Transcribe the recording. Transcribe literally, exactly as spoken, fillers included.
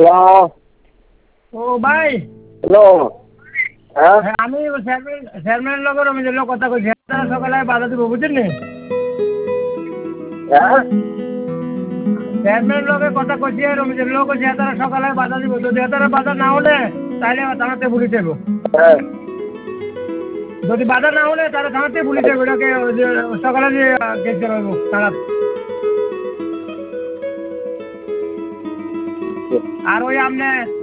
Hello. ও ভাই। Hello. হ্যাঁ হ্যাঁ আমি চেয়ারম্যান চেয়ারম্যানের লগে রমেশের লগে কথা কইছি তারা সকালে বাধা দিব বুঝছেন নি হ্যাঁ চেয়ারম্যানের লগে কথা কইছি রমেশের লগে কইছি তারা সকালে বাধা দিব যদি তারা বাধা না হলে তাহলে থানাতে পুলিশ যাব হ্যাঁ যদি বাধা না হলে তাহলে থানাতে পুলিশ যাব এটাকে সকালে যে কেস করা হইব থানা আর ওই আপনি